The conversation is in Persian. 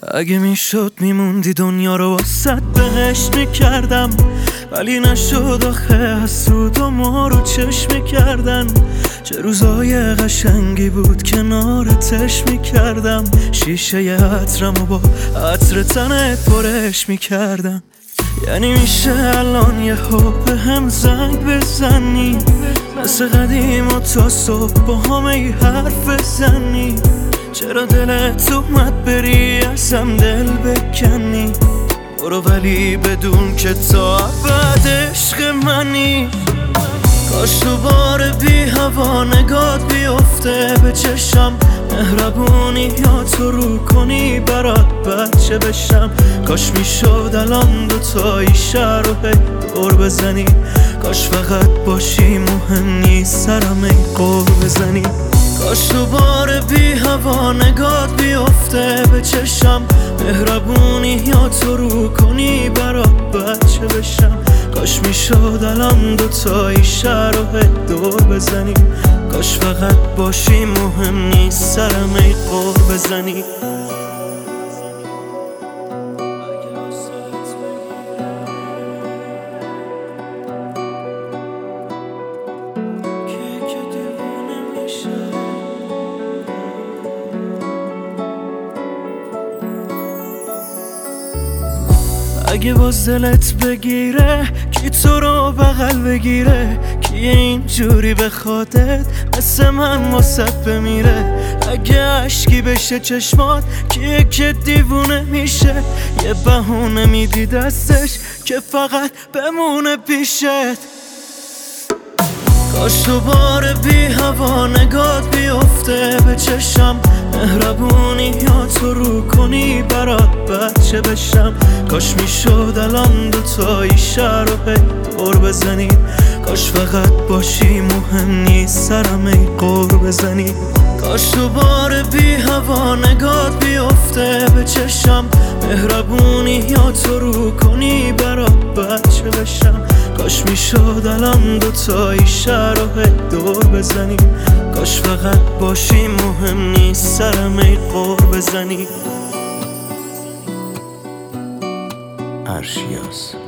اگه میشد میموندی دنیا رو واسط بهشت میکردم، ولی نشد آخه حسود و ما رو چشم میکردن. چه روزای قشنگی بود کنارتش میکردم، شیشه عطرم و با عطر تنت پرش میکردم. یعنی میشه الان یه به هم زنگ بزنی، مثل قدیم و تا صبح با همه حرف بزنی. چرا دلت اومد بری ازم دل بکنی؟ برو ولی بدون که تا ابد عشق منی. کاش دوباره بی هوا نگات بیفته به چشم، مهربونی یا تو رو کنی برات بچه بشم. کاش میشد الان دوتایی شهر رو دور بزنی، کاش فقط باشی مهم نیست سرم ای قور بزنی. کاش دوباره بی هوا نگات بیفته به چشم، مهربونی یا تو رو کنی برات بچه بشم. کاش میشد الان دوتایی شهر رو دور بزنی، کاش فقط باشی مهم نیست سرم ای قور بزنی. اگه باز دلت بگیره کی تو رو بغل بگیره، کی اینجوری بخوادت مثل من واسط بمیره. اگه عشقی بشه چشمات کیه که دیوونه میشه، یه بهونه میدی دستش که فقط بمونه پیشت. کاش دوباره بی هوا نگات بیفته به چشم، مهربونی یا تو رو کنی برات بچه بشم. کاش میشد الان دوتایی شهر رو دور بزنی، کاش فقط باشی مهم نیست سرم ای قور بزنی. کاش دوباره بی هوا نگات بیفته به چشم، مهربونی یا تو رو کنی برات بچه بشم. کاش میشد الان دوتایی شهر رو دور بزنی، کاش فقط باشی مهم نیست سرم ای قور بزنی. عرشیاس